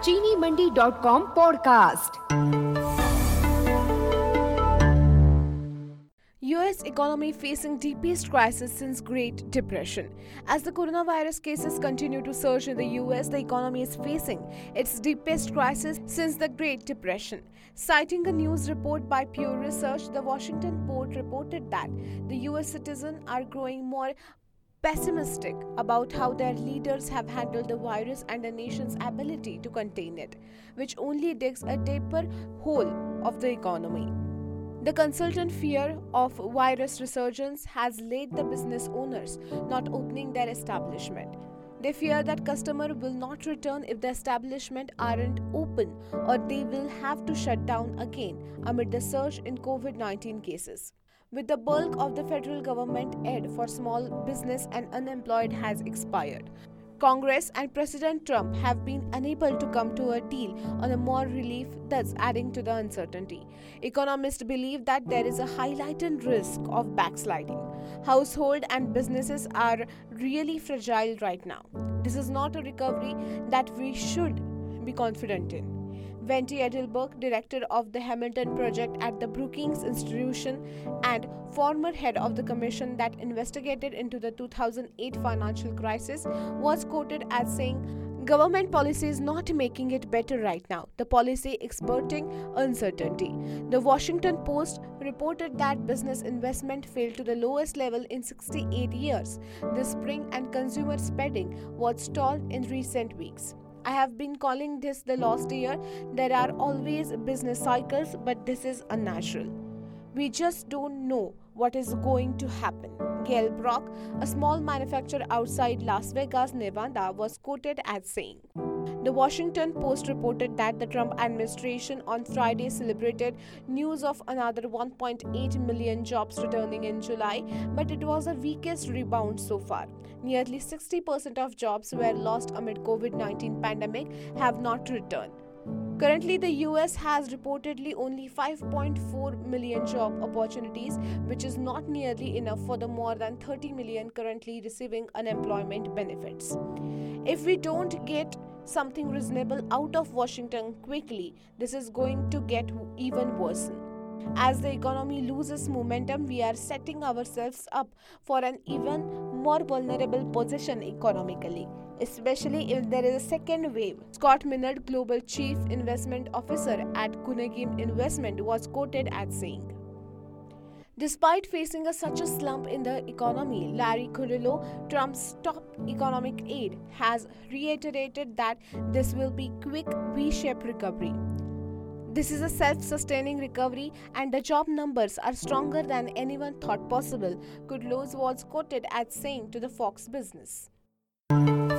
चीनीमंडी.com podcast. US economy facing deepest crisis since Great Depression. As the coronavirus cases continue to surge in the US, the economy is facing its deepest crisis since the Great Depression. Citing a news report by Pew Research, the Washington Post reported that the US citizens are growing more pessimistic about how their leaders have handled the virus and the nation's ability to contain it, which only digs a deeper hole of the economy. The consultant fear of virus resurgence has led the business owners not opening their establishment. They fear that customers will not return if the establishment aren't open, or they will have to shut down again amid the surge in COVID-19 cases. With the bulk of the federal government aid for small business and unemployed has expired, Congress and President Trump have been unable to come to a deal on a more relief, thus adding to the uncertainty. Economists believe that there is a heightened risk of backsliding. Households and businesses are really fragile right now. This is not a recovery that we should be confident in. Venti Edelberg, director of the Hamilton Project at the Brookings Institution and former head of the commission that investigated into the 2008 financial crisis, was quoted as saying, "Government policy is not making it better right now. The policy experting uncertainty." The Washington Post reported that business investment fell to the lowest level in 68 years this spring, and consumer spending was stalled in recent weeks. "I have been calling this the lost year. There are always business cycles, but this is unnatural. We just don't know what is going to happen." Gail Brock, a small manufacturer outside Las Vegas, Nevada, was quoted as saying. The Washington Post reported that the Trump administration on Friday celebrated news of another 1.8 million jobs returning in July, but it was the weakest rebound so far. Nearly 60% of jobs were lost amid COVID-19 pandemic have not returned. Currently, the US has reportedly only 5.4 million job opportunities, which is not nearly enough for the more than 30 million currently receiving unemployment benefits. If we don't get something reasonable out of Washington quickly, this is going to get even worse. As the economy loses momentum, we are setting ourselves up for an even more vulnerable position economically, especially if there is a second wave. Scott Minerd, Global Chief Investment Officer at Guggenheim Investment, was quoted as saying. Despite facing such a slump in the economy, Larry Kudlow, Trump's top economic aide, has reiterated that this will be quick V-shaped recovery. This is a self-sustaining recovery and the job numbers are stronger than anyone thought possible, Kudlow was quoted as saying to the Fox Business.